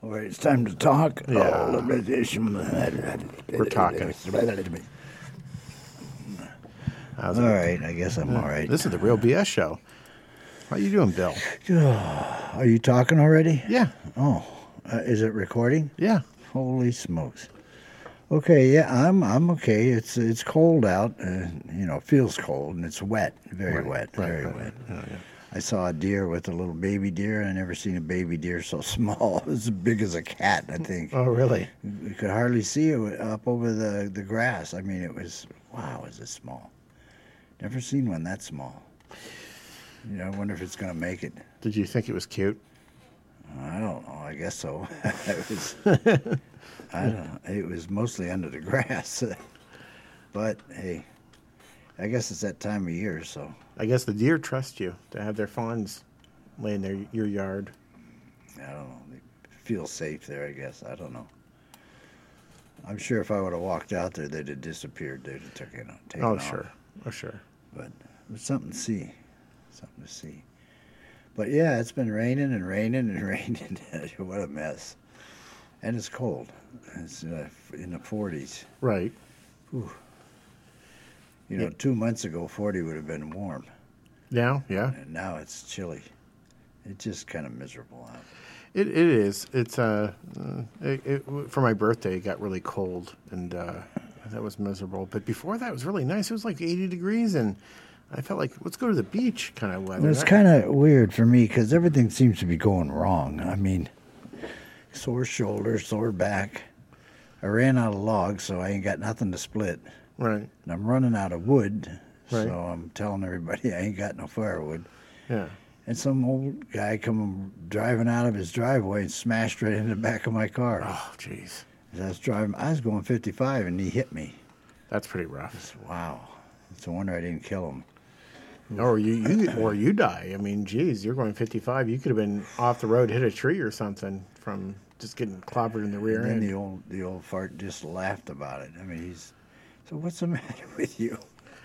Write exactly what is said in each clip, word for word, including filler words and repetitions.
All right, it's time to talk. Yeah. Oh, We're talking. How's it? All right, I guess I'm all right. This is the Real B S Show. How you doing, Bill? Are you talking already? Yeah. Oh, uh, is it recording? Yeah. Holy smokes. Okay, yeah, I'm I'm okay. It's it's cold out. Uh, you know, it feels cold and it's wet, very Right, wet, right, very right, wet. right. Yeah, yeah. I saw a deer with a little baby deer. I never seen a baby deer so small. It was as big as a cat, I think. Oh, really? You could hardly see it up over the, the grass. I mean, it was, wow, is it small. Never seen one that small. You know, I wonder if it's going to make it. Did you think it was cute? I don't know. I guess so. it was, I don't know. It was mostly under the grass. But, hey, I guess it's that time of year, so. I guess the deer trust you to have their fawns lay in their your yard. I don't know. They feel safe there, I guess. I don't know. I'm sure if I would have walked out there, they'd have disappeared. They'd have taken, taken Oh, off. sure. Oh, sure. But it was something to see. Something to see. But yeah, it's been raining and raining and raining. What a mess. And it's cold. It's uh, in the forties. Right. Whew. You know, Yeah. two months ago, forty would have been warm. Now, yeah. And now it's chilly. It's just kind of miserable out. It it is. It's uh, uh it, it, for my birthday, it got really cold, and uh, that was miserable. But before that, it was really nice. It was like eighty degrees, and I felt like let's go to the beach kind of weather. Well, it's That- kind of weird for me because everything seems to be going wrong. I mean, sore shoulder, sore back. I ran out of logs, so I ain't got nothing to split. right. And I'm running out of wood, Right. so I'm telling everybody I ain't got no firewood. Yeah. And some old guy come driving out of his driveway and smashed right in the back of my car. Oh, jeez. As I was driving, I was going fifty-five, and he hit me. That's pretty rough. It's, wow. It's a wonder I didn't kill him. Or you, you or you die. I mean, geez, you're going fifty-five. You could have been off the road, hit a tree or something from just getting clobbered in the rear And then end. the old the old fart just laughed about it. I mean, he's, so what's the matter with you?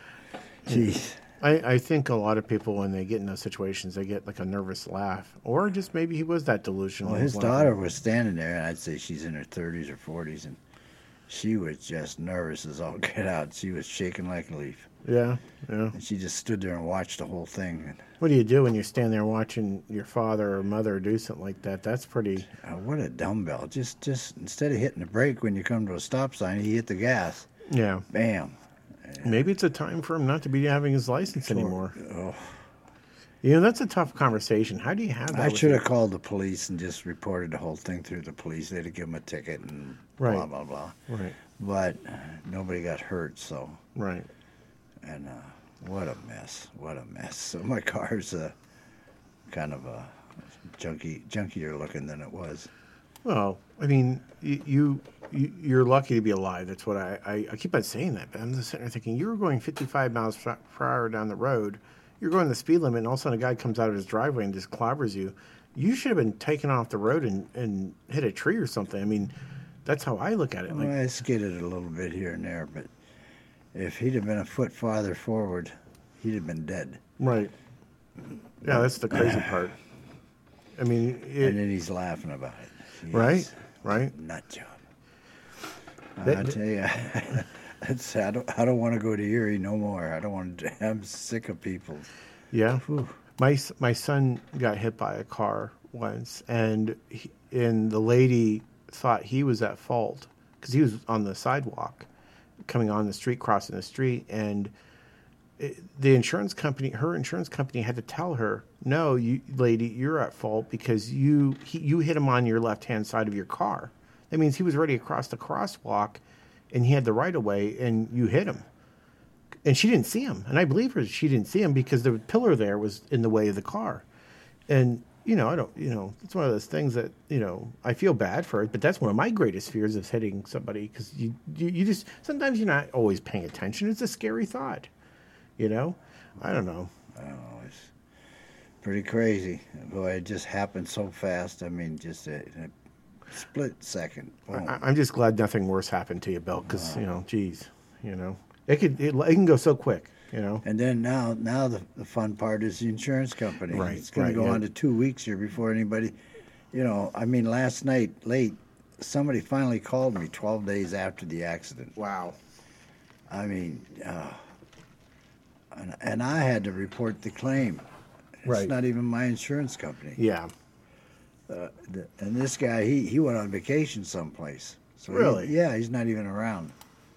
Jeez. I, I think a lot of people, when they get in those situations, they get like a nervous laugh. Or just maybe he was that delusional. Well, his laughing. daughter was standing there, and I'd say she's in her thirties or forties, and she was just nervous as all get out. She was shaking like a leaf. Yeah, yeah. And she just stood there and watched the whole thing. And, What do you do when you stand there watching your father or mother do something like that? That's pretty. uh, what a dumbbell. Just, just instead of hitting the brake when you come to a stop sign, he hit the gas. Yeah. Bam. Maybe it's a time for him not to be having his license anymore. Oh, You know, that's a tough conversation. How do you have that? I with should your- have called the police and just reported the whole thing through the police. They'd have given him a ticket and Right. blah, blah, blah. Right, But uh, nobody got hurt, so. right. And uh, what a mess. What a mess. So my car's uh, kind of uh, junky, junkier looking than it was. Well, I mean, you, you you- you're lucky to be alive. That's what I, I, I keep on saying that. But I'm just sitting there thinking, you were going fifty-five miles per hour down the road. You're going the speed limit, and all of a sudden a guy comes out of his driveway and just clobbers you. You should have been taken off the road and, and hit a tree or something. I mean, that's how I look at it. Like, Well, I skidded a little bit here and there, but if he'd have been a foot farther forward, he'd have been dead. right. Yeah, that's the crazy part. I mean, And it, then he's laughing about it. Jeez, right, right. Nut job. That- I tell you, it's, I don't, I don't want to go to Erie no more. I don't want to, I'm sick of people. Yeah. Whew. My s- my son got hit by a car once, and he, and the lady thought he was at fault because he was on the sidewalk, coming on the street, crossing the street, and it, the insurance company, her insurance company, had to tell her, "No, you lady, you're at fault because you he, you hit him on your left hand side of your car. That means he was ready across the crosswalk, and he had the right of way, and you hit him." And she didn't see him. And I believe her, she didn't see him because the pillar there was in the way of the car. And, you know, I don't, you know, it's one of those things that, you know, I feel bad for it, but that's one of my greatest fears is hitting somebody because you, you, you just, sometimes you're not always paying attention. It's a scary thought, you know? I don't know. I don't know. It's pretty crazy. Boy, it just happened so fast. I mean, just a, a split second. Boom. I, I'm just glad nothing worse happened to you, Bill, because, you know, geez, you know, it could, it, it can go so quick, you know? And then now, now the, the fun part is the insurance company. Right, It's going right, to go yeah. on to two weeks here before anybody you know, I mean, last night late, somebody finally called me twelve days after the accident. Wow. I mean, uh, and, and I had to report the claim. It's Right. not even my insurance company. Yeah. Uh, the, and this guy, he, he went on vacation someplace. So he- Really? yeah, he's not even around.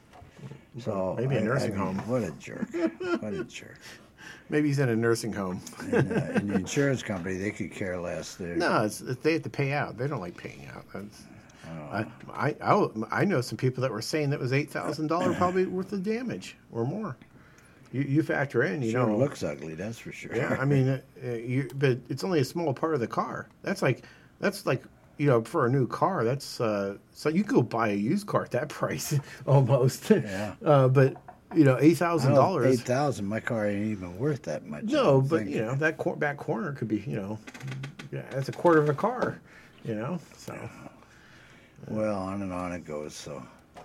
So Maybe a I- I nursing mean, home. What a jerk! What a jerk! Maybe he's in a nursing home. And, uh, and the insurance company, they could care less. They're, No, it's, they have to pay out. They don't like paying out. That's, Oh. I, I, I, I know some people that were saying that was eight thousand dollars probably worth of damage or more. You, you factor in, you sure know. looks ugly, that's for sure. Yeah, I mean, uh, you, but it's only a small part of the car. That's like, that's like, you know, for a new car, that's, uh, so you could go buy a used car at that price almost. Yeah. Uh, but, you know, eight I thousand don't know, dollars. eight thousand. My car ain't even worth that much. I No, don't but think. you know that cor- back corner could be, you know, yeah, that's a quarter of a car, you know. So, Well, on and on it goes. So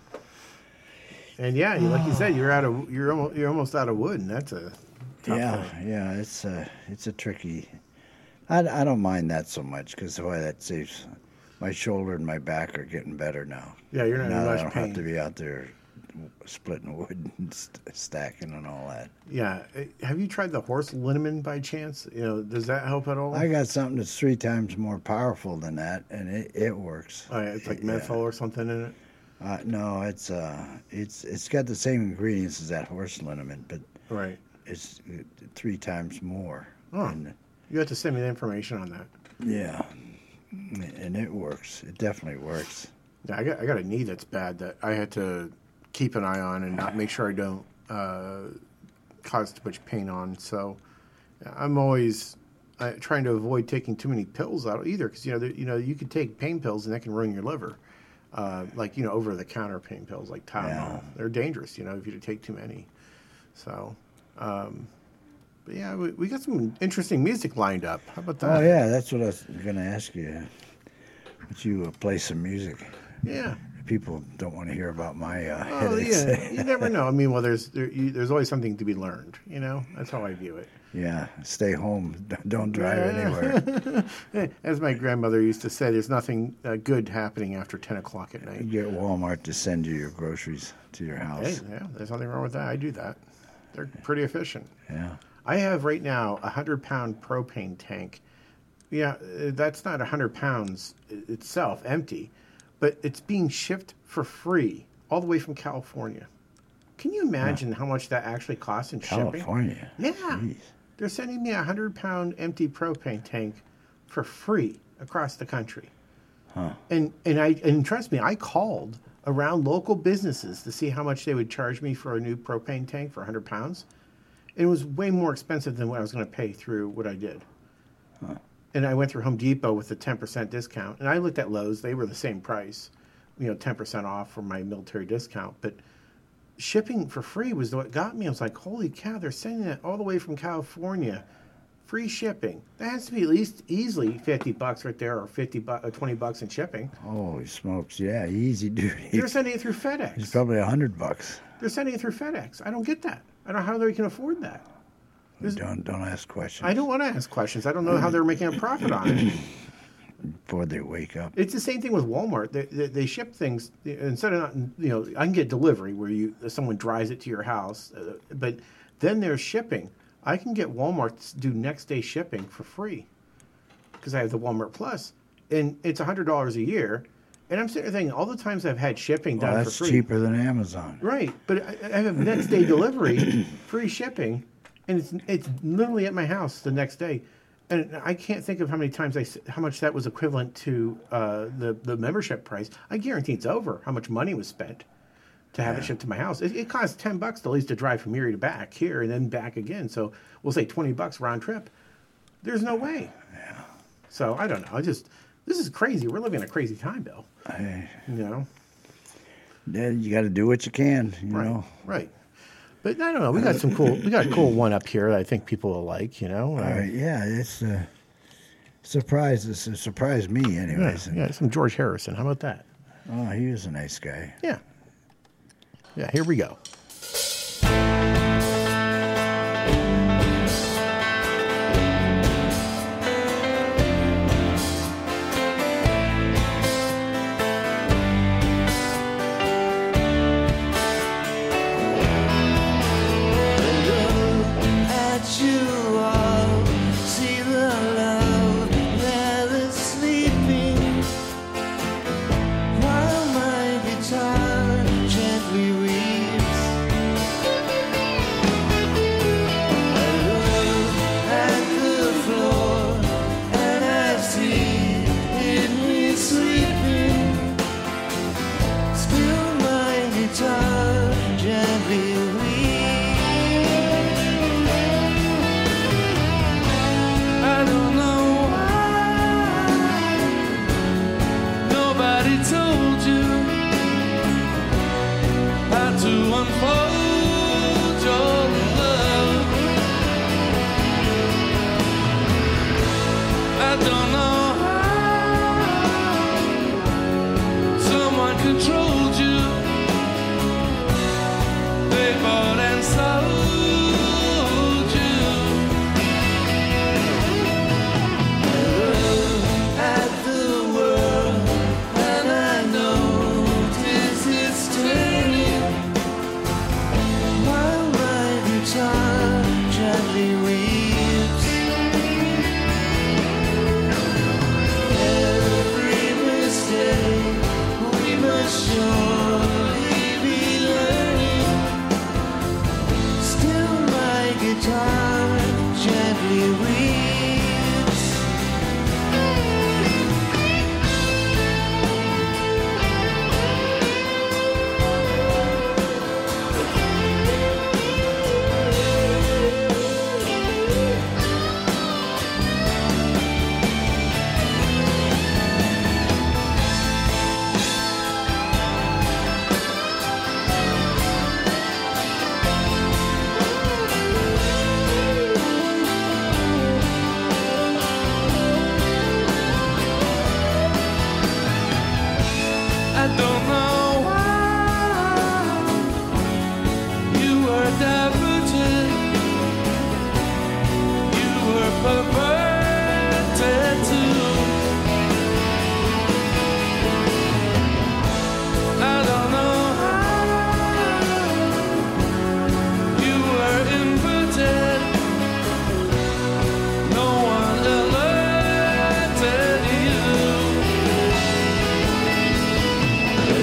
and yeah, you- like you said, you're out of you're almost you're almost out of wood, and that's a tough yeah, thing. yeah, it's a it's a tricky. I, I don't mind that so much because why that saves my shoulder and my back are getting better now. Yeah, you're not in now that I much don't pain. have to be out there splitting wood and st- stacking and all that. Yeah, Uh, have you tried the horse liniment by chance? You know, does that help at all? I got something that's three times more powerful than that, and it, it works. Oh, yeah, it's like Yeah. menthol or something in it. Uh, no, it's uh, it's it's got the same ingredients as that horse liniment, but Right. it's uh, three times more. Oh. And, You have to send me the information on that. yeah, and it works. It definitely works. Yeah, I got I got a knee that's bad that I had to keep an eye on and not make sure I don't uh, cause too much pain on. So I'm always uh, trying to avoid taking too many pills out either, because you know there- you know you could take pain pills and that can ruin your liver, uh, like you know over the counter pain pills like Tylenol. Yeah. They're dangerous, you know, if you take too many. So. Um, but yeah, we, we got some interesting music lined up. How about that? Oh yeah, that's what I was going to ask you. Would you uh, play some music? Yeah. People don't want to hear about my uh, Oh headaches. yeah, you never know. I mean, well, there's there, you, there's always something to be learned. You know, that's how I view it. Yeah, stay home. Don't drive Yeah. anywhere. As my grandmother used to say, there's nothing uh, good happening after ten o'clock at night. Get Walmart to send you your groceries to your Hey, house. yeah, there's nothing wrong with that. I do that. They're pretty efficient. Yeah. I have right now a hundred pound propane tank. Yeah, uh, that's not a hundred pounds i- itself, empty, but it's being shipped for free all the way from California. Can you imagine how much that actually costs in shipping? California. Yeah. Jeez. They're sending me a hundred pound empty propane tank for free across the country. Huh. And and I and trust me, I called around local businesses to see how much they would charge me for a new propane tank for a hundred pounds. And it was way more expensive than what I was going to pay through what I did. Huh. And I went through Home Depot with a ten percent discount. And I looked at Lowe's, they were the same price, you know, ten percent off for my military discount. But shipping for free was what got me. I was like, holy cow, they're sending it all the way from California. Free shipping. That has to be at least easily fifty bucks right there, or fifty bu- or twenty bucks in shipping. Holy smokes! Yeah, easy duty. They're sending it through It's FedEx. probably a hundred bucks. They're sending it through FedEx. I don't get that. I don't know how they can afford that. There's- Don't don't ask questions. I don't want to ask questions. I don't know how they're making a profit on it. before they wake up. It's the same thing with Walmart. They, they, they ship things instead of not, you know, I can get delivery where you someone drives it to your house, uh, but then there's shipping. I can get Walmart to do next day shipping for free because I have the Walmart Plus, and it's a hundred dollars a year. And I'm sitting there thinking, all the times I've had shipping Well, done that's for free, cheaper than Amazon. right? But I, I have next day delivery, free shipping, and it's it's literally at my house the next day. And I can't think of how many times I s- how much that was equivalent to uh, the the membership price. I guarantee it's over how much money was spent to have it shipped to my house. It, it costs ten bucks at least to drive from here to back here and then back again. So we'll say twenty bucks round trip. There's no way. Yeah. So I don't know. I just this is crazy. We're living in a crazy time, Bill. I, You know. yeah, you got to do what you can, you Right. know. Right. But I don't know. We got some cool. We got a cool one up here that I think people will like. You know. Uh, All right, yeah, it's uh, surprises. It surprised me, yeah, anyways. yeah, some George Harrison. How about that? Oh, he was a nice guy. Yeah. Yeah. Here we go. Nobody told you how to unfold your love. I don't know how someone controlled you. They bought and sold you. At the world, and I notice it's turning while my guitar gently weeps. Every mistake we must surely be learning. Still my guitar gently weeps. I don't know why you were diverted, you were perverted too. I don't know how you were inverted, no one alerted you.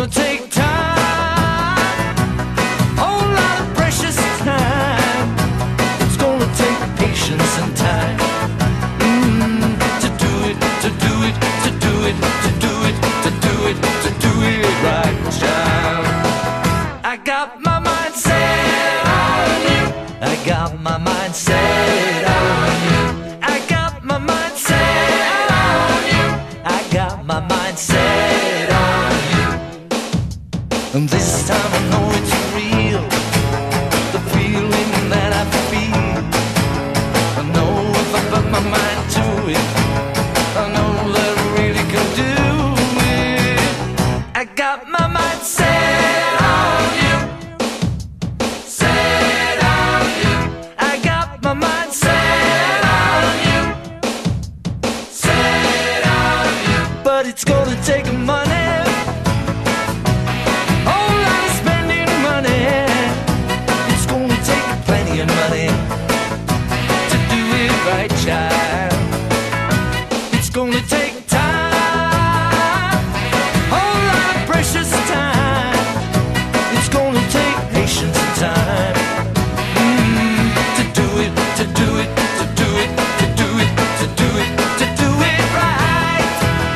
gonna take time, whole lot of precious time. It's gonna take patience and time mm, to do it, to do it, to do it, to do it, to do it, to do it right, child. I got my mind set on you. I got my mind set on you. I got my mind set on you. I got my mind set on you. And this time I know it's real, the feeling that I feel. I know if I put my mind to it, I know that I really can do it. I got my mind set on you, set on you. I got my mind set on you, set on you. But it's gonna take money, whole lot of spending money. It's gonna take plenty of money to do it right, child. It's gonna take time, whole lot of precious time. It's gonna take patience and time mm, to do it, to do it, to do it, to do it, to do it, to do it right.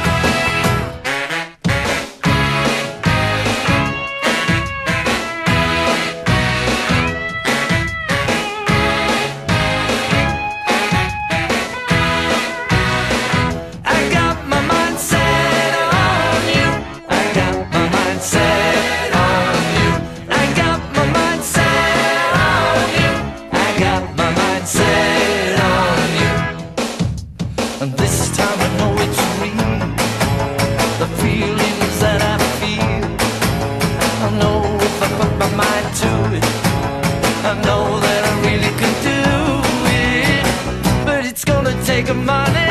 I got my mind set on you. I got my mind set on you. I got my mind set on you. I got my mind set on you. And this time I know it's real, the feelings that I feel. I know if I put my mind to it, I know that I really can do it. But it's gonna take money,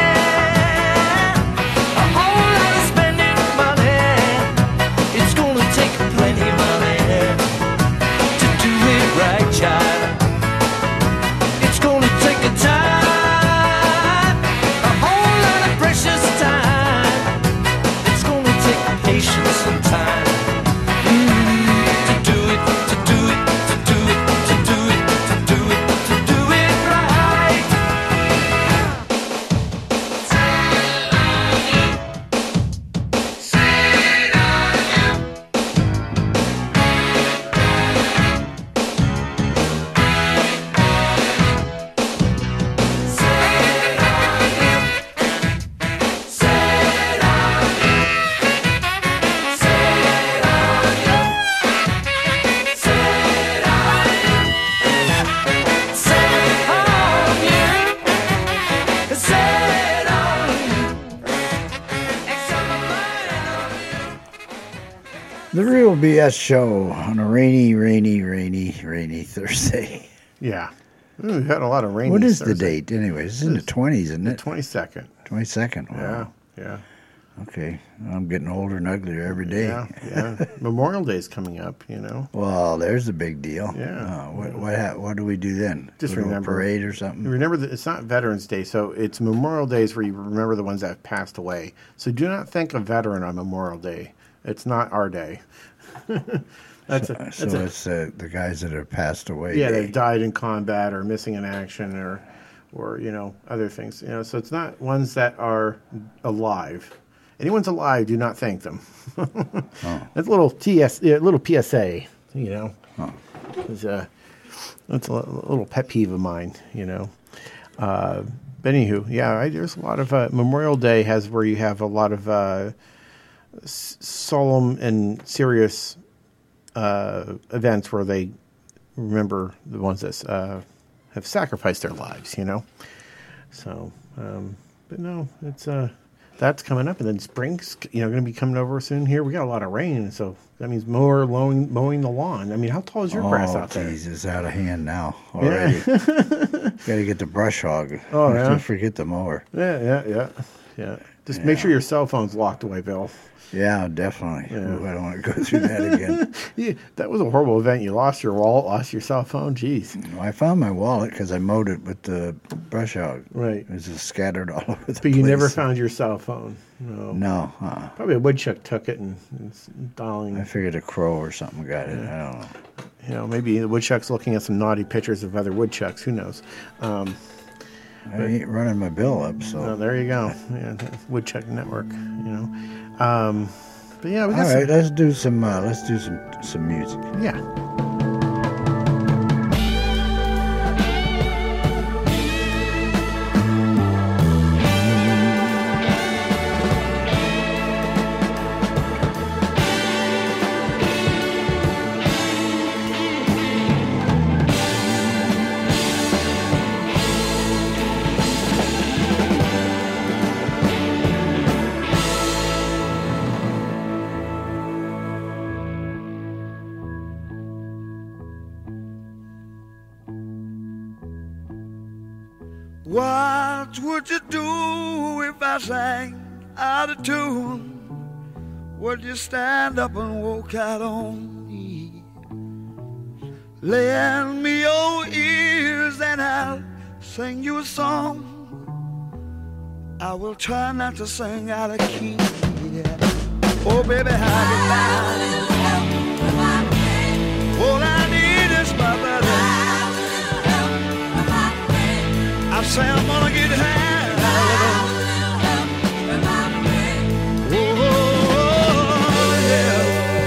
a whole lot of spending money. It's gonna take plenty of money to do it right, child. It's gonna take a time, a whole lot of precious time. It's gonna take patience and time mm, to do it, to do it, to do it, to do it, to do it, to do it right. The Real B S Show on a rainy, rainy, rainy, rainy Thursday. Yeah. Ooh, we've had a lot of rain. What this is the Thursday. date, anyways? It's in the twenties, isn't The it? twenty-second. twenty-second. Yeah. Wow. Yeah. Okay. I'm getting older and uglier every day. Yeah. Yeah. Memorial Day's coming up, you know. Well, there's a big deal. Yeah. Uh, what what ha- what do we do then? Just Go to a remember- parade or something. Remember that it's not Veterans Day, so it's Memorial Days where you remember the ones that have passed away. So do not think a veteran on Memorial Day. It's not our day. that's a, that's So a, it's uh, the guys that have passed away. yeah, day. they've died in combat or missing in action or, or you know, other things. You know, so it's not ones that are alive. Anyone's alive, do not thank them. Oh. That's a little T S, a little P S A. You know, Oh. it's a that's a li- little pet peeve of mine. You know, uh, but anywho, yeah, I, there's a lot of uh, Memorial Day has where you have a lot of uh, s- solemn and serious uh, events where they remember the ones that uh, have sacrificed their lives, you know. So, um, but no, it's uh, that's coming up, and then spring's you know going to be coming over soon. Here we got a lot of rain, so that means mower mowing mowing the lawn. I mean, how tall is your grass Oh, out there? geez, it's out of hand now already. Got to get the brush hog. Oh, yeah? Don't forget the mower. Yeah, yeah, yeah, yeah. Just make sure your cell phone's locked away, Bill. Yeah, definitely. Yeah. Ooh, I don't want to go through that again. Yeah, that was a horrible event. You lost your wallet, lost your cell phone. Jeez. Well, I found my wallet because I mowed it with the brush hog. Right. It was just scattered all over the But place. you never found your cell phone. No. No. Uh, Probably a woodchuck took it and, and it's dialing. I figured a crow or something got it. I don't know. You know, maybe the woodchuck's looking at some naughty pictures of other woodchucks. Who knows? Um, I ain't running my bill up, so. so there you go. Yeah, that's Woodchuck Network. You know. Um, but yeah, we got All some, right, let's do some. Uh, let's do some some music. yeah. What would you do if I sang out of tune? Would you stand up and walk out on me? Lend me your ears and I'll sing you a song. I will try not to sing out of key. Yeah. Oh, baby, how you down? All I need is my buddy. I say I'm gonna get high. Oh, yeah.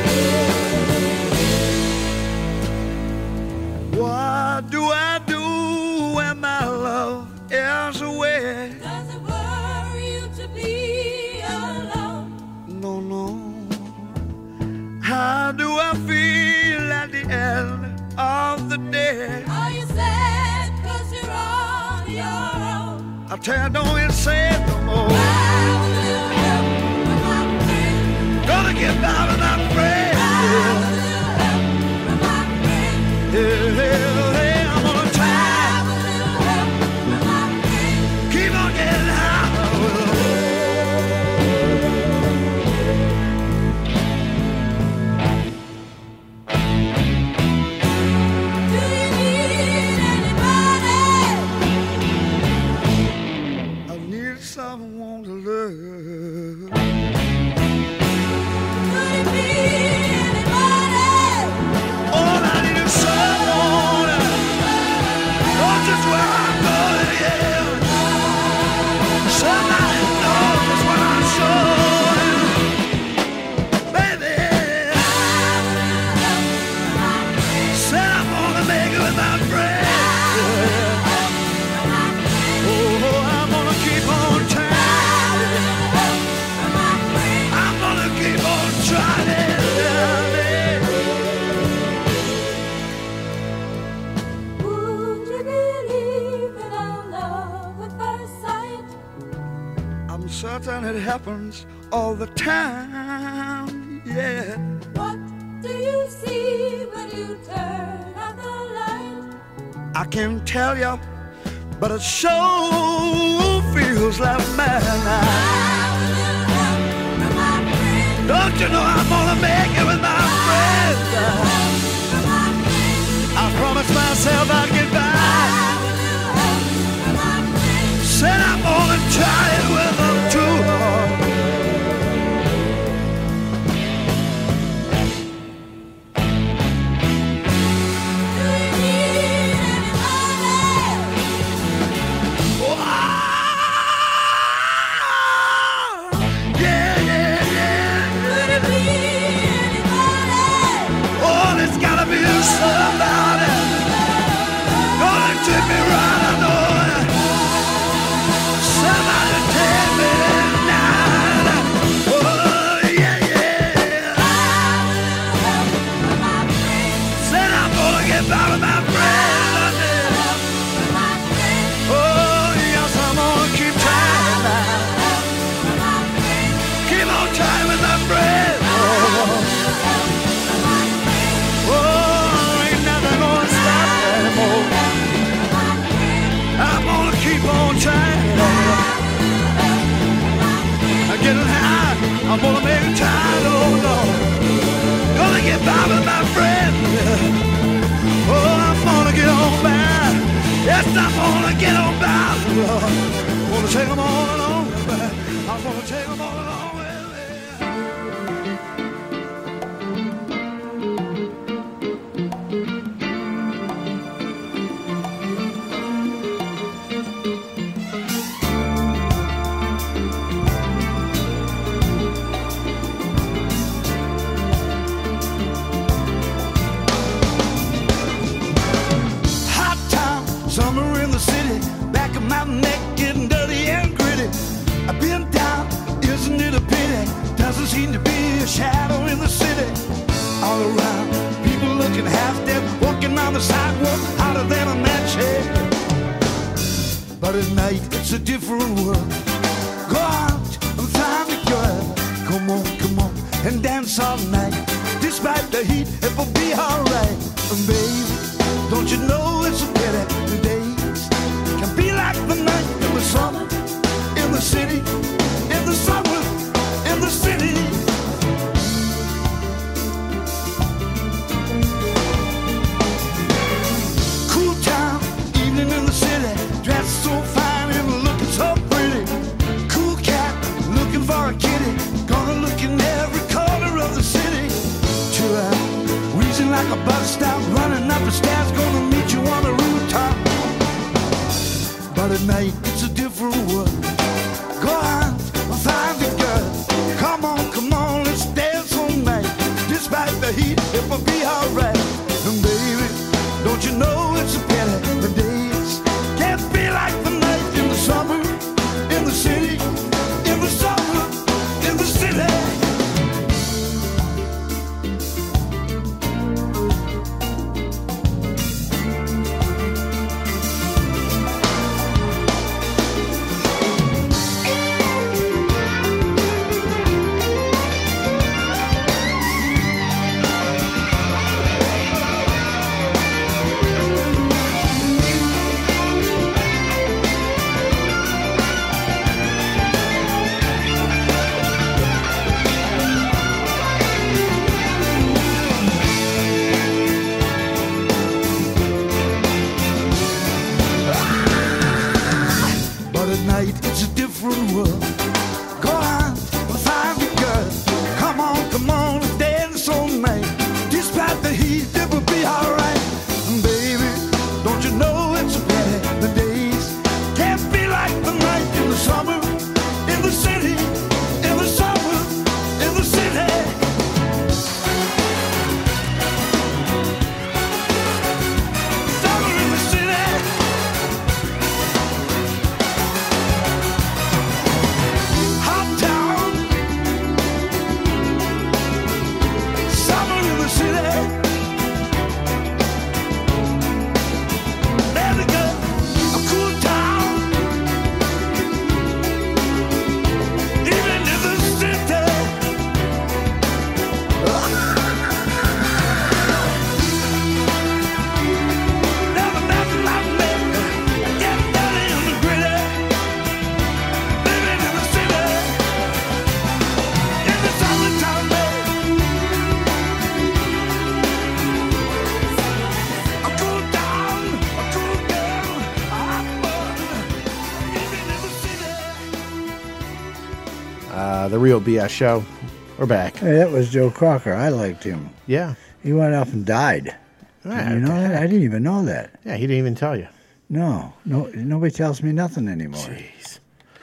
What do I do when my love is away? Does it worry you to be alone? No, no. How do I feel at the end of the day? Are you sad cause you're on your own? I tell you, don't even say it no more. I will help with my friend. Gonna get by with my friend. I will help with my friend. Yeah, yeah, yeah, I'm gonna try. I will help with my friend. Keep on getting high. Do you need anybody? I need someone to love. Could it be anybody? All I need is someone. Knows just where I'm going, yeah. Somebody knows just what I'm showing. Baby, said I'm gonna make it with my friend. Oh, I'm gonna keep on trying. I'm gonna keep on trying, darling. Would you believe in a love at first sight? I'm certain it happens all the time, yeah. What do you see when you turn out the light? I can't tell you, but it sure feels like madness. Don't you know I'm gonna make it with my friends? I promised myself I'd get by. Said I'm gonna try it with them too. Yeah, yeah, yeah. Lord, wanna take them all along. I'm gonna take them all along. Summer in the city, back of my neck getting dirty and gritty. I've been down, isn't it a pity? Doesn't seem to be a shadow in the city. All around, people looking half dead, walking on the sidewalk, hotter than a match head. But at night, it's a different world. Go out and find a girl. Come on, come on, and dance all night. Despite the heat, it will be alright. And baby, don't you know it's a pity the days can be like the night in the summer, in the city, in the summer, in the city. Cool town, evening in the city, dressed so fine and looking so pretty. Cool cat, looking for a kitty, gonna look in every corner of the city. Chill out, wheezing like a bus stop, running up the stairs, gonna meet you on the rooftop. But at night, it's a different world. Go out and find a girl. Come on, come on, let's dance all night. Despite the heat, it will be alright. And baby, don't you know it's a pity the days can't be like the night in the summer, in the city, in the summer, in the city. It's a different world. Go out and find a girl. Come on, come on, and dance all night. Despite the heat, it will be alright. And baby, don't you know it's a pity the days can't be like the night in the summer, in the city, in the summer, in the city. Summer in the city. The Real B S Show. We're back. Hey, that was Joe Cocker. I liked him. Yeah. He went off and died. Ah, you know that? I didn't even know that. Yeah, he didn't even tell you. No, no, nobody tells me nothing anymore. Jeez.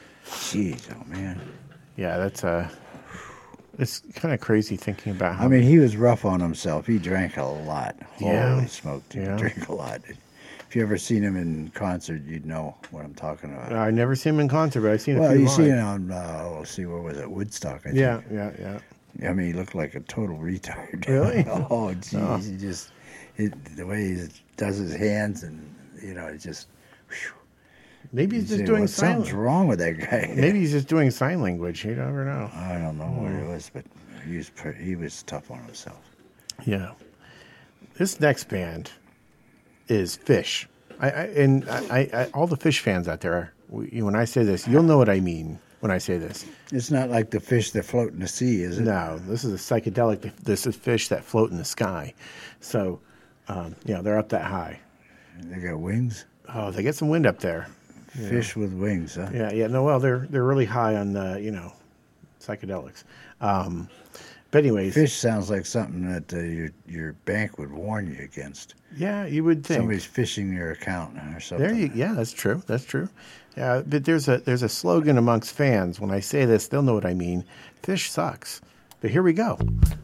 Jeez, oh man. Yeah, that's uh it's kind of crazy thinking about how. I mean, he was rough on himself. He drank a lot. Yeah. Holy smoked. He Yeah. drank a lot. If you ever seen him in concert, you'd know what I'm talking about. I never seen him in concert, but I've seen a Well, few you live. see it on, uh, let's see, where was it? Woodstock, I think. Yeah, yeah, yeah. I mean, he looked like a total retard. Really? oh, jeez. Oh. He just, it, the way he does his hands and, you know, it just, whew. Maybe he's You just say, doing well, sign. something's wrong with that guy. Maybe he's just doing sign language. You never know. I don't know what it was, but he was, pretty, he was tough on himself. Yeah. This next band is Fish. I, I and I, I, all the Fish fans out there, we, when I say this, you'll know what I mean when I say this. It's not like the fish that float in the sea, is it? No, this is a psychedelic. This is fish that float in the sky. So, um, yeah, they're up that high. They got wings. Oh, they get some wind up there. Fish with wings, huh? Yeah, yeah. No, well, they're they're really high on the, you know, psychedelics. Um, but anyways, Fish sounds like something that uh, your your bank would warn you against. yeah, you would think. Somebody's fishing your account or something. There you, yeah, that's true. That's true. Yeah, but there's a there's a slogan amongst fans. When I say this, they'll know what I mean. Fish sucks. But here we go.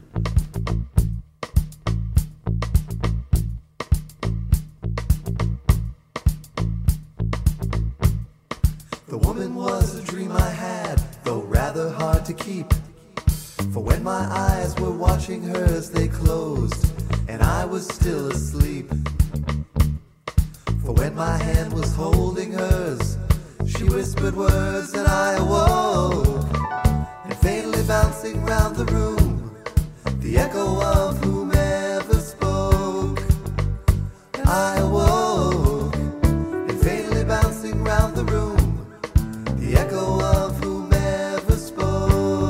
The woman was a dream I had, though rather hard to keep. For when my eyes were watching hers, they closed, and I was still asleep. For when my hand was holding hers, she whispered words and I awoke. And faintly bouncing round the room, the echo of whomever spoke. And I awoke, and faintly bouncing round the room, the echo of whomever spoke.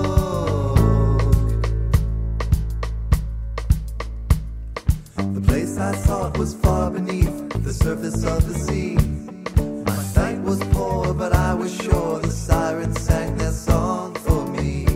The place I sought was far beneath the surface of the sea. My sight was poor, but I was sure the sirens sang their song for me.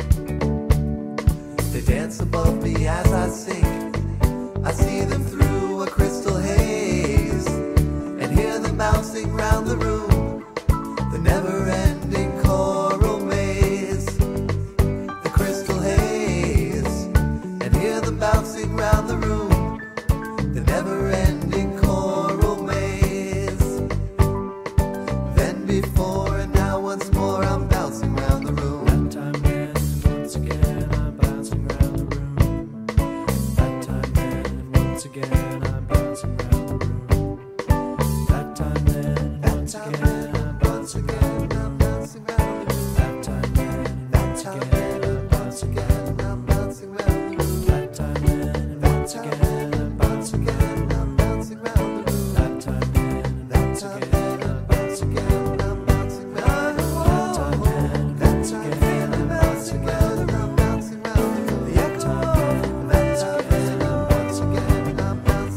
They dance above me as I sink. I see them through a crystal haze, and hear them bouncing round the room, the never-ending choral maze. The crystal haze, and hear them bouncing round the room, the never-ending choral maze. Then before and now once more I'm bouncing round the room. That time then, once again, I'm bouncing round the room. That time then, once again, I'm bouncing round the room. That time then, once again, I'm bouncing round the room. That time then, once again, I'm bouncing round the room. That time then, once again, I'm bouncing round the room. That time then, once again, I'm bouncing round the room. That time then, once again, I'm bouncing round the room. That time then, once again, I'm bouncing round the room. That time then, once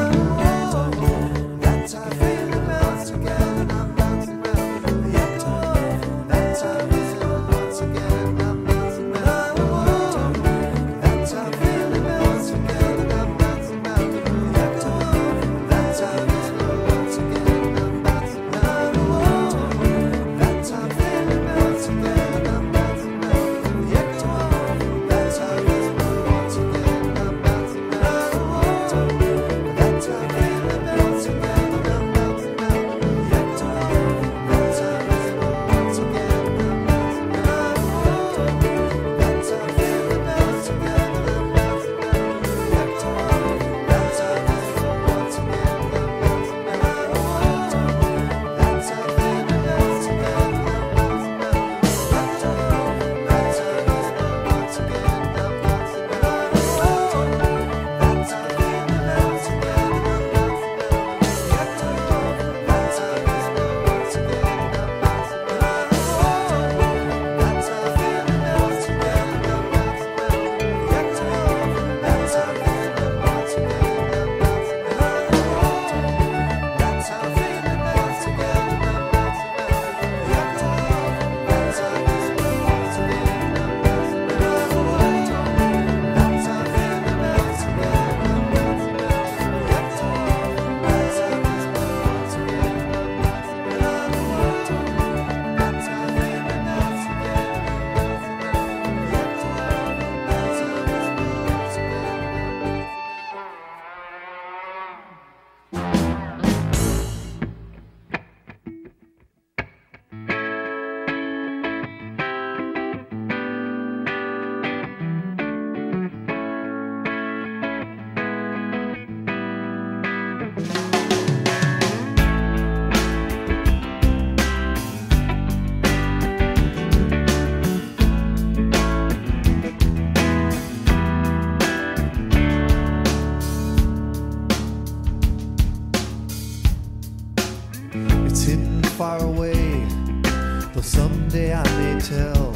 again, I'm bouncing round the room. It's hidden far away, though someday I may tell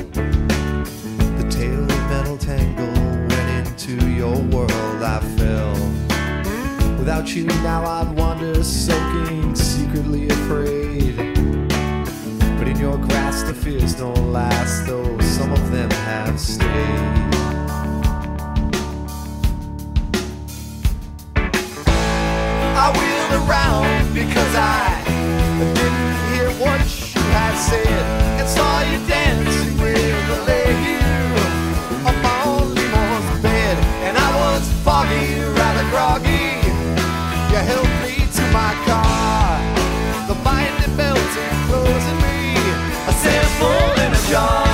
the tale of metal tangle. When into your world I fell. Without you now I'd wander, soaking, secretly afraid. your grass, the fears don't last, though some of them have stayed. I wheeled around because I didn't hear what you had said, and saw you dancing with a lady on my only more's bed. And I was foggy, rather groggy. You helped me to my car, the binding belt enclosing me, a sample in a jar.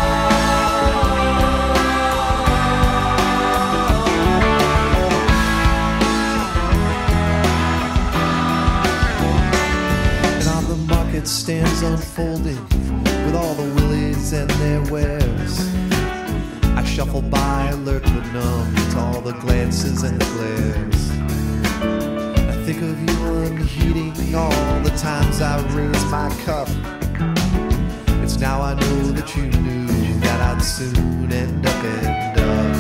Stands unfolding with all the willies and their wares. I shuffle by, alert but numb to all the glances and the glares. I think of you unheeding all the times I raised my cup. It's now I know that you knew that I'd soon end up, end up.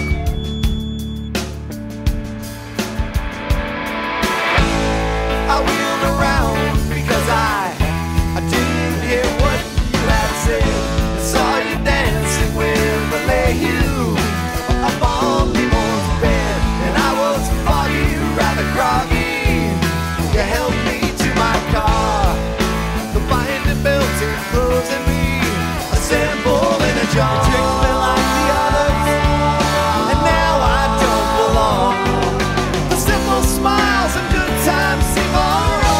I wheeled around because I I didn't hear what you had said. I saw you dancing with a lady up on Lemore's bed, and I was foggy, rather groggy. You held me to my car, the binding belt enclosing me, a sample in a jar. You treated me like the others, and now I don't belong. The simple smiles and good times seem all wrong.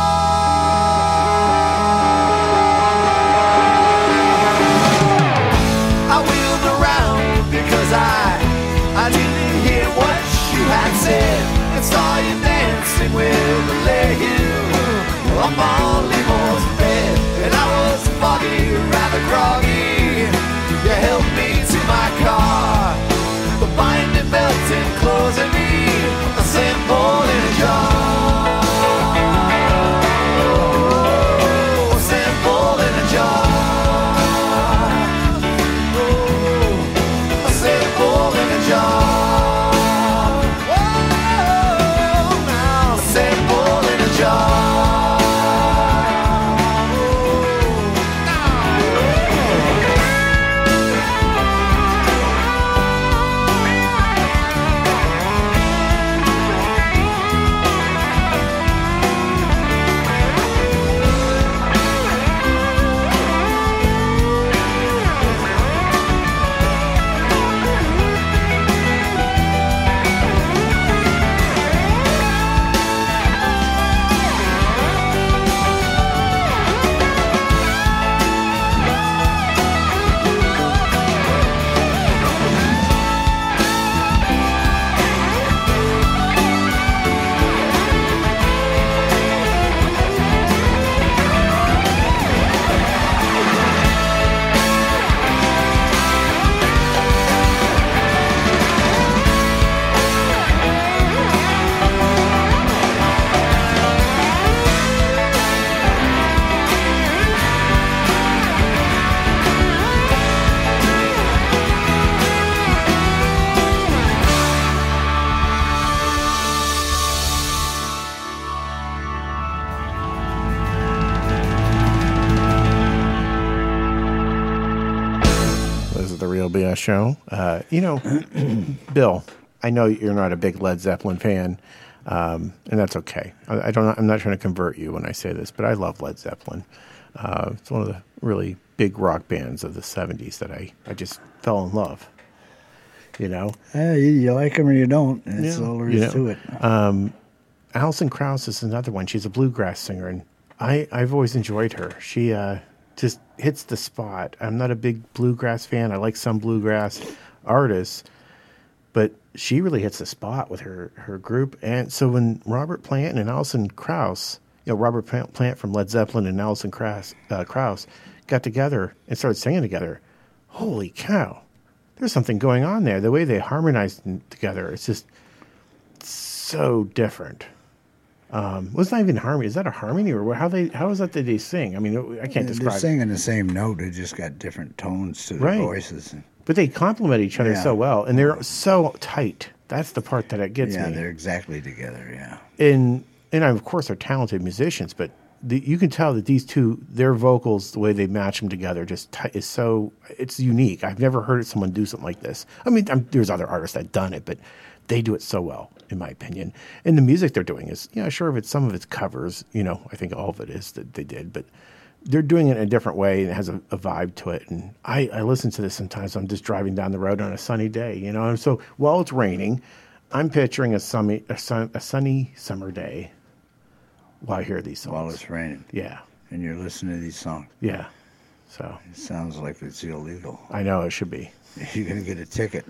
I, I didn't hear what you had said, and saw you dancing with a lady up on Lemore's bed. And I was foggy, rather groggy. You helped me to my car, the binding belt enclosing me, a sample in a jar. Oh, a sample in a jar. B S show. Uh, you know, Bill, I know you're not a big Led Zeppelin fan, um, and that's okay. I, I don't. I'm not trying to convert you when I say this, but I love Led Zeppelin. Uh, it's one of the really big rock bands of the seventies that I, I just fell in love. You know, yeah, you, you like them or you don't. That's yeah, all there is you know, to it. Um, Alison Krauss is another one. She's a bluegrass singer, and I, I've always enjoyed her. She uh, just hits the spot. I'm not a big bluegrass fan. I like some bluegrass artists, but she really hits the spot with her, her group. And so when Robert Plant and Alison Krauss, you know, Robert Plant from Led Zeppelin and Alison Krauss, uh, Krauss got together and started singing together, holy cow, there's something going on there. The way they harmonized together, it's just so different. Um, well, it's not even harmony. Is that a harmony, or how they? How is that that they sing? I mean, I can't They're describe. singing the same note. They just got different tones to their Right. voices. But they complement each other Yeah. so well, and they're so tight. That's the part that it gets Yeah, me. they're exactly together. Yeah. And and of course they're talented musicians, but the, you can tell that these two, their vocals, the way they match them together, just t- is so, it's unique. I've never heard someone do something like this. I mean, I'm, there's other artists that done it, but they do it so well, in my opinion. And the music they're doing is, you know, sure, if it's some of it's covers, you know, I think all of it is that they did, but they're doing it in a different way, and it has a, a vibe to it. And I, I listen to this sometimes. I'm just driving down the road on a sunny day, you know. And so while it's raining, I'm picturing a sunny, a, sun, a sunny summer day while I hear these songs. While it's raining. Yeah, And you're listening to these songs. yeah. So It sounds like it's illegal. I know it should be. You're going to get a ticket.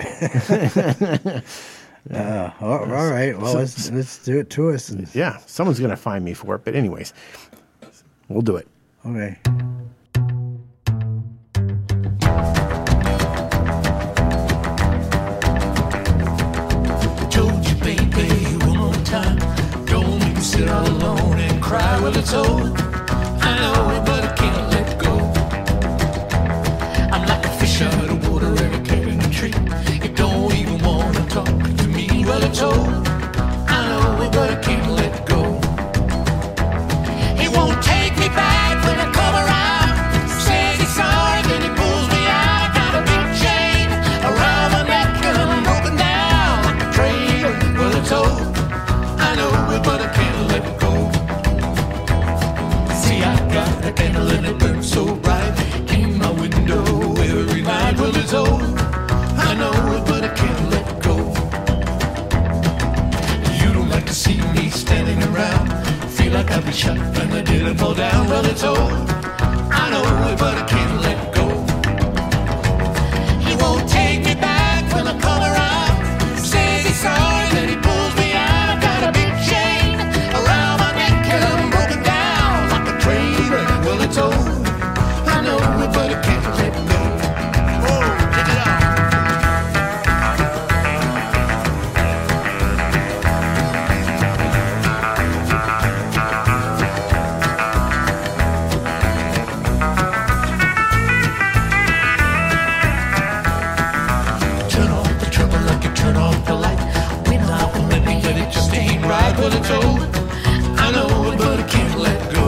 uh, all, all right. Well, let's let's do it to us. And, Yeah, someone's gonna find me for it. But anyways, we'll do it. okay. Told you, baby, one more time. Don't make me sit all alone and cry. Well, it's over. I know it, but I can't let go. I'm like a fish out of water, every cat in a tree. You don't even want to talk to me. Well, it's over. I know it, but I can't let go. He won't take me back when I come around. Says he's sorry, then he pulls me out. Got a big chain around my neck and I'm broken down like a train. Well, it's over. I know it, but I can't let go. See, I got a candle and it burns so bright in my window every night. Well, it's over. I know it, but I can't let go. You don't like to see me standing around. Feel like I've been shot and I didn't fall down. Well, it's over. I know it, but I can't let go. He won't take me back when I come around. Says he's sorry, then he pulls me out. I got a big chain around my neck and I'm broken down like a train wreck. Well, it's over. I know it, but I can't let go. Oh, check it out. Turn off the trouble like you turn off the light. We're not gonna let me get it, just ain't right. Well, it's over. I know it, but I can't let go.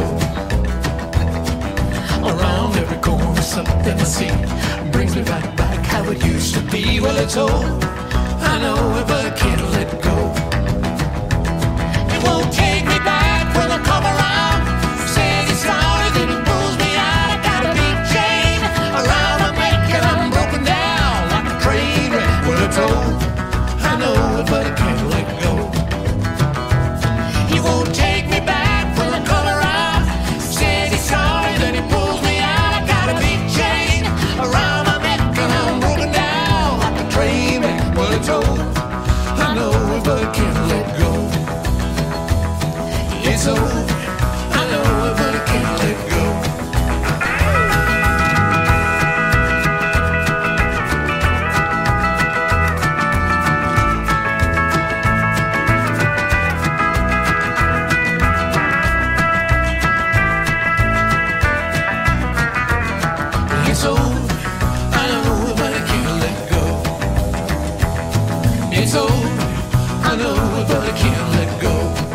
Around every corner, something I see brings me right back how it used to be. Well, it's over. I know it, but I can't let go. It won't take me back when I come around. Says he's sorry, then he pulls me out. I got a big chain around my neck and I'm broken down like a train wreck. Well, it's over. I know it, but I can't let go. He won't take me back when I come around. Says he's sorry, then he pulls me out. I got a big chain around my neck and I'm broken down like a train wreck. Well, it's over. I know it, but I can't let go. It's over. I know it, but I can't let go. It's over. I know it, but I can't let go. It's over. I know it, but I can't let go.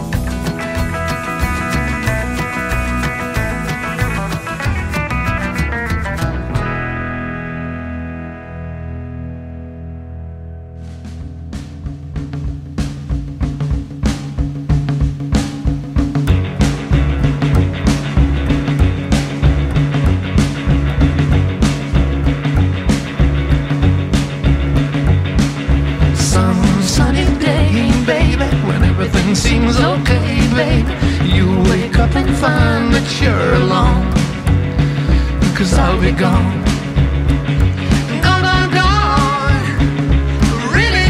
Some sunny day, baby, when everything seems okay, baby, you wake up and find that you're alone. Cause I'll be gone. Gone, gone, gone. Really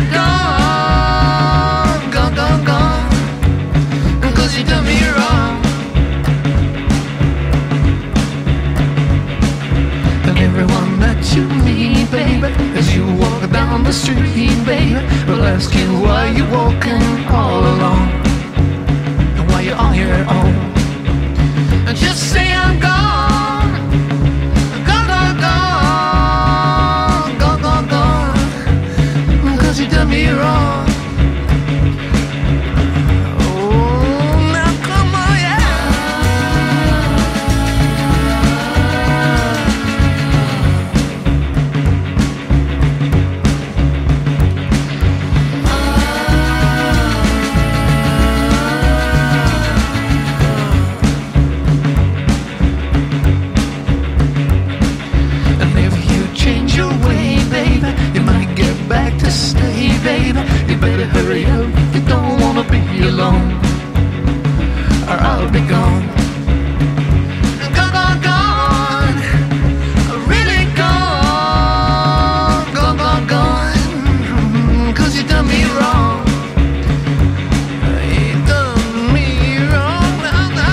gone. Gone, gone, gone. Cause you done me wrong. And everyone that you meet, baby, as you walk down the street, baby, will ask you why you walking all alone and why you're on your own. And just say I'm gone, gone, gone, gone, gone, gone, gone, cause you done me wrong. Oh, now come on, yeah. better hurry up. You don't wanna be alone, or I'll be gone. Gone, gone, gone, really gone, gone, gone, gone. 'Cause you done me wrong. You done me wrong. No, no.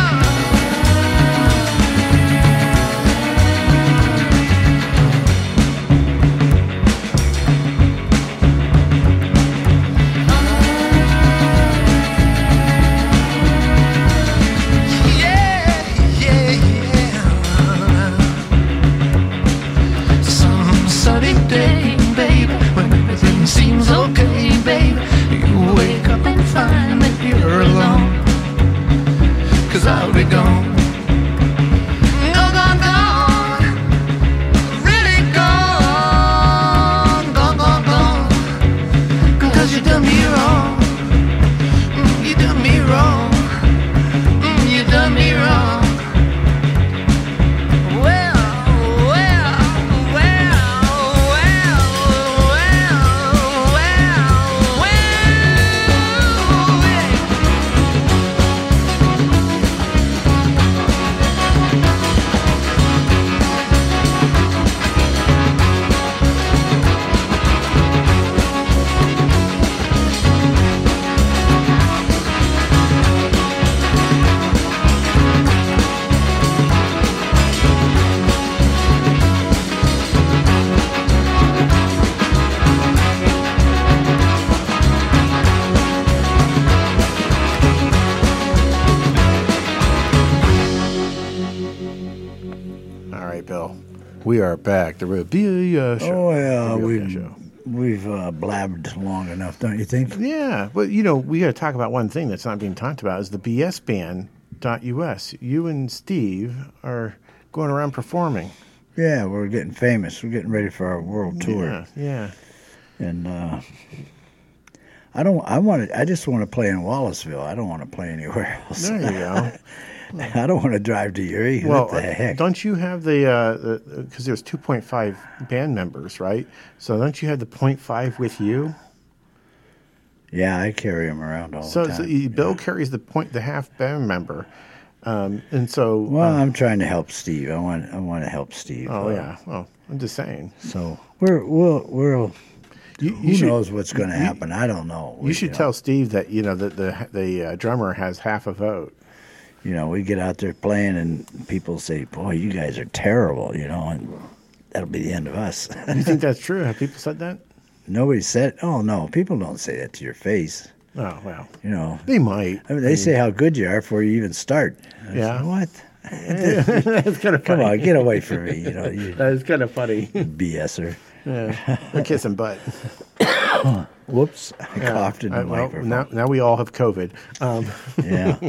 Seems okay, babe. You wake up and find that you're alone. 'Cause I'll be gone. Gone, gone, gone. Really gone. Gone, gone, gone. 'Cause you done me wrong. Mm, You done me wrong. Mm, You done me wrong. Well, well, well, well, well, well, well. All right, Bill. We are back. The Rabia Show. Oh yeah, The Rabia we Show. we've uh, blabbed long enough, don't you think? Yeah, but you know, we got to talk about one thing that's not being talked about is the B S band dot U S. You and Steve are going around performing. Yeah, we're getting famous. We're getting ready for our world tour, Yeah, yeah. and uh, I don't. I want to. I just want to play in Wallaceville. I don't want to play anywhere else. There you go. I don't want to drive to Erie. Well, what the heck? don't you have the because there's two point five band members, right? So don't you have the point five with you? Yeah, I carry them around all So, the so time. you- Bill carries the point the half band member, um, and so Well, uh, I'm trying to help Steve. I want. I want to help Steve. oh Uh, yeah. Well, I'm just saying. So we're we'll we'll. You, Who you should, knows what's going to happen? I don't know. You We- should know, tell Steve that you know that the the uh, drummer has half a vote. You know, we get out there playing, and people say, "Boy, you guys are terrible," you know, and that'll be the end of us. You think that's true? Have people said that? Nobody said, "Oh no," people don't say that to your face. Oh well, You know, they might. I mean, they say how good you are before you even start. I Yeah. say, what? That's kind of Come funny. on, get away from me. You know, you That's kind of funny. BSer. Yeah, I'm kissing butt. Whoops, I Yeah. coughed in the Uh, well, microphone. now, now we all have COVID. Um, Yeah.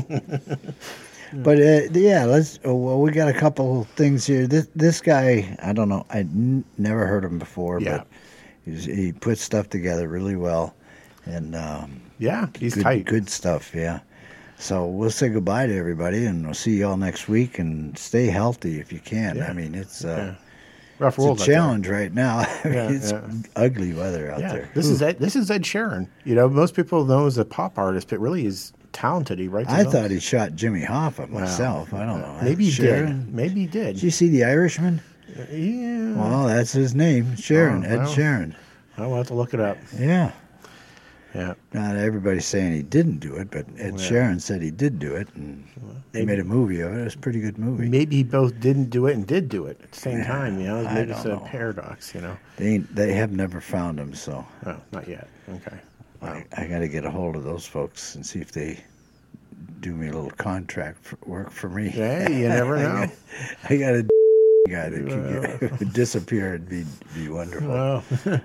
But uh, yeah, let's. Oh, well, we got a couple things here. This this guy, I don't know. I n- never heard him before, Yeah. but he's, he puts stuff together really well, and um, yeah, he's good, tight. good stuff. Yeah. So we'll say goodbye to everybody, and we'll see you all next week. And stay healthy if you can. Yeah. I mean, it's uh, Yeah. Rough it's world a out there. challenge right now. I mean, Yeah, it's yeah. ugly weather out Yeah, there. this is Ed, this is Ed Sheeran. You know, most people know as a pop artist, but really he's talented. He writes. I his own- thought he shot Jimmy Hoffa Well, myself. I don't know. Maybe he Sharon? did. Maybe he did. Did you see The Irishman? Yeah. Well, that's his name, Sharon, Oh, Ed well. Sheeran. I'll have to look it up. Yeah. Yeah. Not everybody's saying he didn't do it, but Ed Yeah. Sheeran said he did do it, and they made a movie of it. It was a pretty good movie. Maybe he both didn't do it and did do it at the same time. You know, I maybe it's a don't know. paradox. You know. They ain't, they have never found him, so Oh, not yet. Okay. Wow. I, I got to get a hold of those folks and see if they do me a little contract for, work for me. Hey, you never know. I got a guy that could get, disappear and be be wonderful. Well,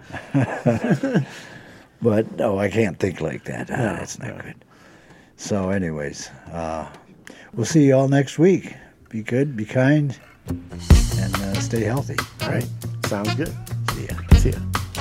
But no, I can't think like that. Ah, No, that's not no. good. So, anyways, uh, we'll see you all next week. Be good, be kind, and uh, stay healthy. all right. Sounds good. See ya. See ya.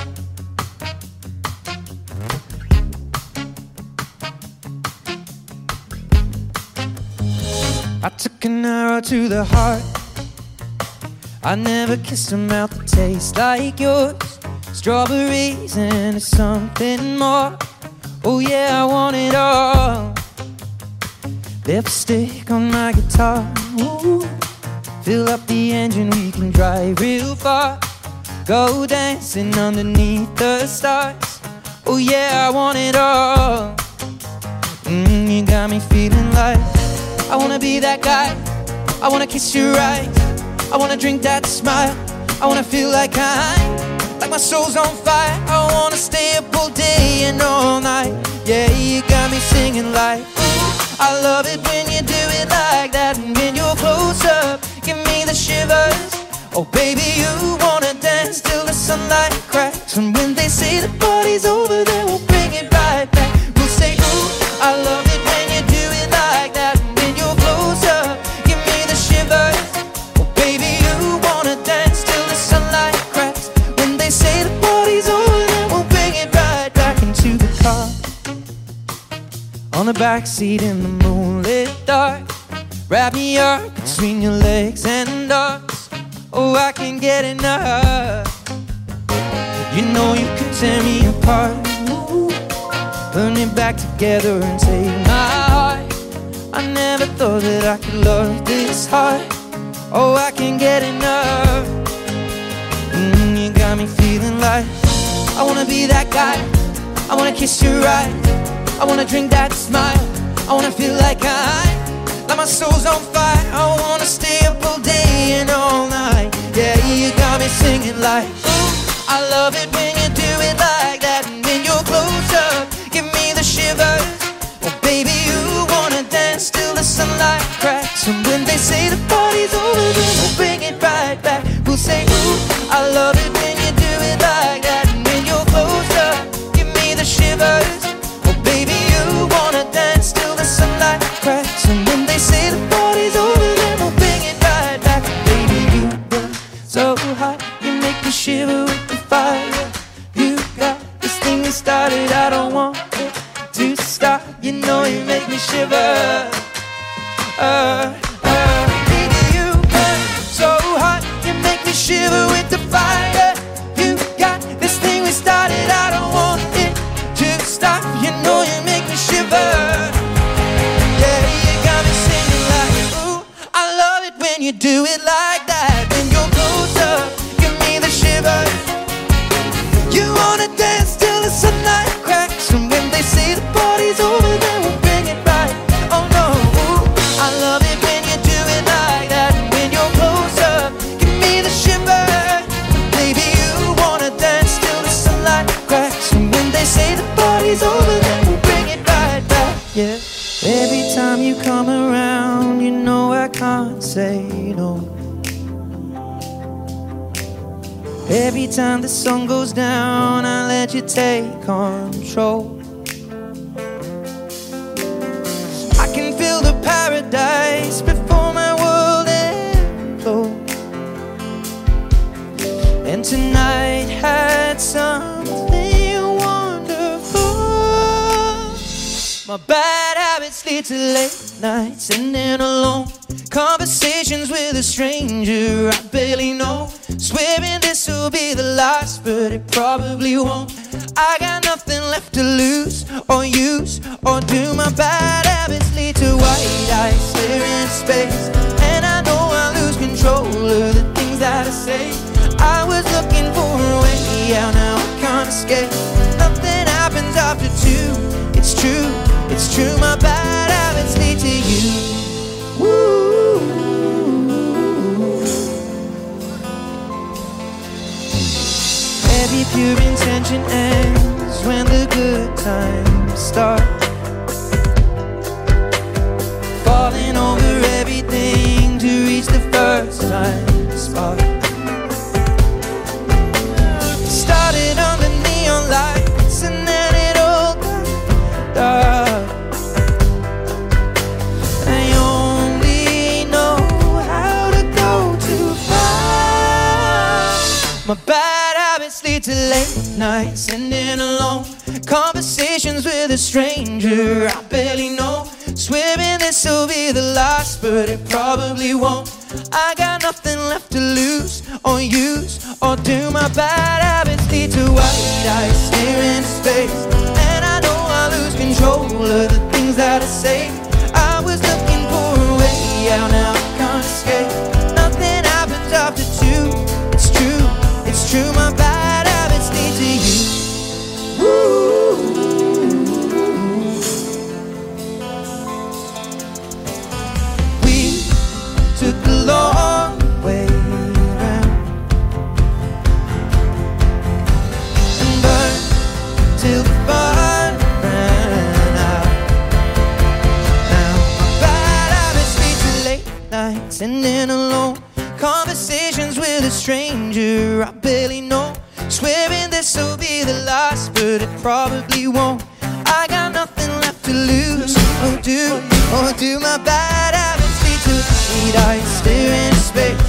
I took an arrow to the heart. I never kissed a mouth that tastes like yours. Strawberries and something more. Oh yeah, I want it all. Lipstick on my guitar. Ooh. Fill up the engine, we can drive real far. Go dancing underneath the stars. Oh yeah, I want it all. Mm, you got me feeling like I wanna be that guy. I wanna kiss your eyes. I wanna drink that smile. I wanna feel like I'm like my soul's on fire. I wanna stay up all day and all night. Yeah, you got me singing like, ooh, I love it when you do it like that. And when you're close up, give me the shivers. Oh baby, you wanna dance till the sunlight cracks. And when they say the party's over, then we'll bring it right back. We'll say, ooh, I love it when you do it like that. And when you're close up, give me the shivers. Oh baby, you wanna dance till the sunlight cracks. When they say the party's over, then we'll bring it right back into the car. On the backseat in the moonlit dark, wrap me up between your legs and arms. Oh, I can't get enough. You know you can tear me apart. Ooh. Put it back together and take my heart. I never thought that I could love this hard. Oh, I can't get enough. Mm, you got me feeling like I wanna be that guy. I wanna kiss your eyes. I wanna drink that smile. I wanna feel like I, like my soul's on fire. I wanna stay up all day and all night. Yeah, you got me singing like, ooh, I love it when you do it like that. And when you're close up, give me the shivers. Oh baby, you wanna dance till the sunlight cracks. And when they say the party's over, then we'll bring it right back. We'll say, ooh, I love it when you do it like that. And when you're close up, give me the shivers. Baby, you wanna dance till the sunlight cracks. And when they say the party's over, then we'll bring it right back. Baby, you burn so hot, you make me shiver with the fire. You got this thing we started, I don't want it to stop. You know you make me shiver. uh, uh, Baby, you burn so hot, you make me shiver with the fire. You got this thing we started, I don't want it to stop. You know you make me shiver. Yeah, you got me singing like, ooh, I love it when you do it like that. When you're close up, give me the shiver. You wanna dance till the sunlight cracks. And when they say the party's over, then we'll bring it right. Oh no, ooh, I love it when you do it like that. And when you're close up, give me the shiver. Baby, you wanna dance till the sunlight cracks. And when they say the party's over, then we'll bring it right back. Yeah. Every time you come around, you know I can't say no. Every time the sun goes down, I let you take control. I can feel the paradise before my world implodes. And tonight had something wonderful. My bad habits lead to late nights and then alone conversations with a stranger I barely know. Swearing this will be the last, but it probably won't. I got nothing left to lose or use or do. My bad habits lead to white eyes staring into space. And I know I lose control of the things that I say. I was looking for a way out, now I can't escape. Nothing happens after two. It's true, it's true. My bad habits lead to you. Woo. Every pure intention ends when the good times start. Falling over everything to reach the first time spot. Started on the neon lights and then it all got dark. I only know how to go too far. My bad habits lead to late nights and then alone conversations with a stranger I barely know. Swearing this will be the last, but it probably won't. I got nothing left to lose or use or do. My bad habits lead to white eyes staring into space. And I know I lose to say. I was looking for a way out, now I can't escape. Nothing happens after two. It's true, it's true, my bad habits lead to you. We took the long way around and burned till the fun ran out. Now my bad habits lead to late nights and in alone conversations with a stranger I barely know. Swearing this'll be the last, but it probably won't. I got nothing left to lose. Oh do, oh do my bad habits lead to eight eyes staring into space.